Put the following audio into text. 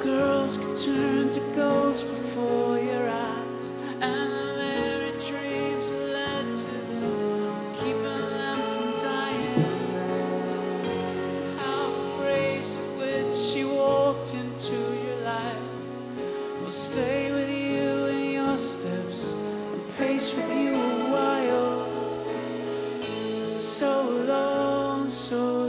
girls could turn to ghosts before your eyes, and the very dreams that led to them, keeping them from dying. How the grace with which she walked into your life will stay with you in your steps and pace with you a while. So long, so